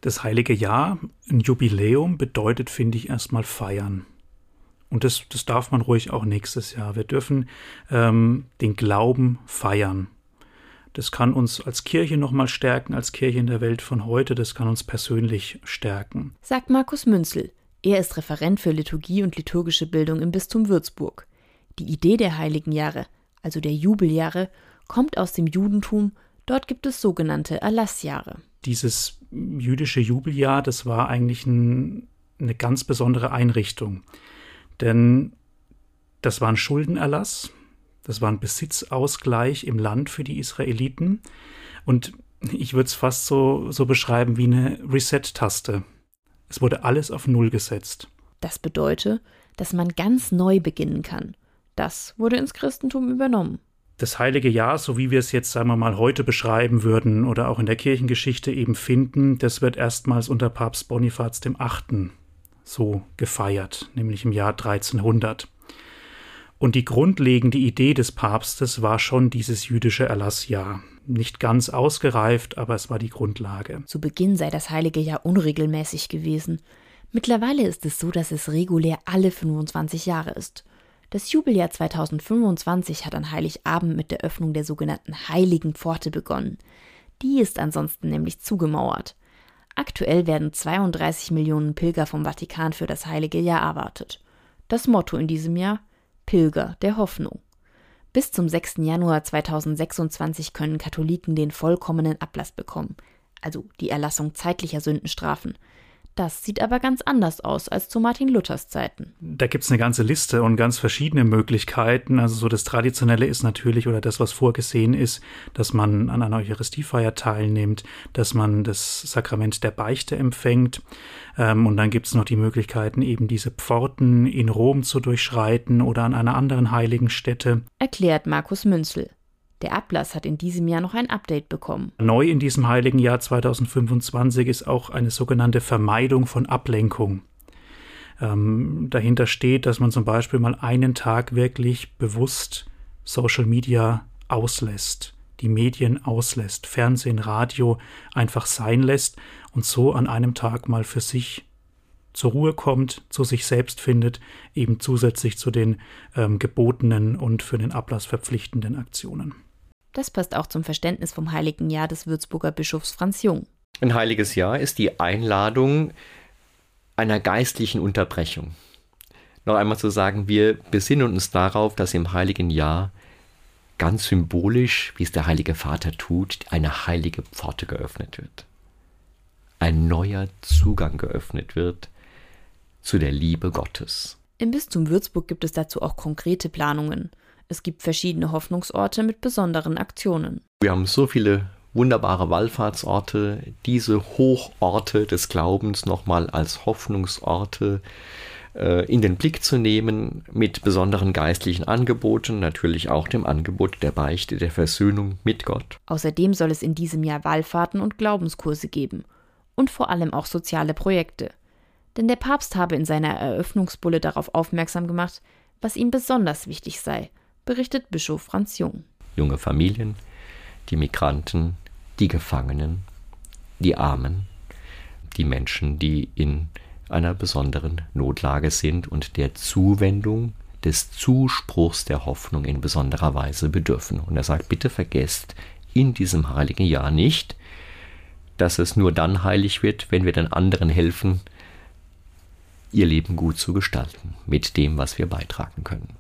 Das heilige Jahr, ein Jubiläum, bedeutet, finde ich, erstmal feiern. Und das darf man ruhig auch nächstes Jahr. Wir dürfen den Glauben feiern. Das kann uns als Kirche nochmal stärken, als Kirche in der Welt von heute. Das kann uns persönlich stärken. Sagt Markus Münzel. Er ist Referent für Liturgie und liturgische Bildung im Bistum Würzburg. Die Idee der Heiligen Jahre, also der Jubeljahre, kommt aus dem Judentum. Dort gibt es sogenannte Erlassjahre. Dieses jüdische Jubeljahr, das war eigentlich eine ganz besondere Einrichtung. Denn das war ein Schuldenerlass, das war ein Besitzausgleich im Land für die Israeliten. Und ich würde es fast so beschreiben wie eine Reset-Taste. Es wurde alles auf Null gesetzt. Das bedeutet, dass man ganz neu beginnen kann. Das wurde ins Christentum übernommen. Das heilige Jahr, so wie wir es jetzt, sagen wir mal, heute beschreiben würden oder auch in der Kirchengeschichte eben finden, das wird erstmals unter Papst Bonifaz VIII. So gefeiert, nämlich im Jahr 1300. Und die grundlegende Idee des Papstes war schon dieses jüdische Erlassjahr. Nicht ganz ausgereift, aber es war die Grundlage. Zu Beginn sei das heilige Jahr unregelmäßig gewesen. Mittlerweile ist es so, dass es regulär alle 25 Jahre ist. Das Jubeljahr 2025 hat an Heiligabend mit der Öffnung der sogenannten Heiligen Pforte begonnen. Die ist ansonsten nämlich zugemauert. Aktuell werden 32 Millionen Pilger vom Vatikan für das heilige Jahr erwartet. Das Motto in diesem Jahr: Pilger der Hoffnung. Bis zum 6. Januar 2026 können Katholiken den vollkommenen Ablass bekommen, also die Erlassung zeitlicher Sündenstrafen. Das sieht aber ganz anders aus als zu Martin Luthers Zeiten. Da gibt es eine ganze Liste und ganz verschiedene Möglichkeiten. Also so das Traditionelle ist natürlich, oder das, was vorgesehen ist, dass man an einer Eucharistiefeier teilnimmt, dass man das Sakrament der Beichte empfängt. Und dann gibt es noch die Möglichkeiten, eben diese Pforten in Rom zu durchschreiten oder an einer anderen heiligen Stätte. Erklärt Markus Münzel. Der Ablass hat in diesem Jahr noch ein Update bekommen. Neu in diesem heiligen Jahr 2025 ist auch eine sogenannte Vermeidung von Ablenkung. Dahinter steht, dass man zum Beispiel mal einen Tag wirklich bewusst Social Media auslässt, die Medien auslässt, Fernsehen, Radio einfach sein lässt und so an einem Tag mal für sich zur Ruhe kommt, zu sich selbst findet, eben zusätzlich zu den gebotenen und für den Ablass verpflichtenden Aktionen. Das passt auch zum Verständnis vom Heiligen Jahr des Würzburger Bischofs Franz Jung. Ein heiliges Jahr ist die Einladung einer geistlichen Unterbrechung. Noch einmal zu sagen, wir besinnen uns darauf, dass im Heiligen Jahr ganz symbolisch, wie es der Heilige Vater tut, eine heilige Pforte geöffnet wird. Ein neuer Zugang geöffnet wird zu der Liebe Gottes. Im Bistum Würzburg gibt es dazu auch konkrete Planungen. Es gibt verschiedene Hoffnungsorte mit besonderen Aktionen. Wir haben so viele wunderbare Wallfahrtsorte, diese Hochorte des Glaubens nochmal als Hoffnungsorte in den Blick zu nehmen, mit besonderen geistlichen Angeboten, natürlich auch dem Angebot der Beichte, der Versöhnung mit Gott. Außerdem soll es in diesem Jahr Wallfahrten und Glaubenskurse geben und vor allem auch soziale Projekte. Denn der Papst habe in seiner Eröffnungsbulle darauf aufmerksam gemacht, was ihm besonders wichtig sei, berichtet Bischof Franz Jung. Junge Familien, die Migranten, die Gefangenen, die Armen, die Menschen, die in einer besonderen Notlage sind und der Zuwendung, des Zuspruchs der Hoffnung in besonderer Weise bedürfen. Und er sagt, bitte vergesst in diesem heiligen Jahr nicht, dass es nur dann heilig wird, wenn wir den anderen helfen, ihr Leben gut zu gestalten, mit dem, was wir beitragen können.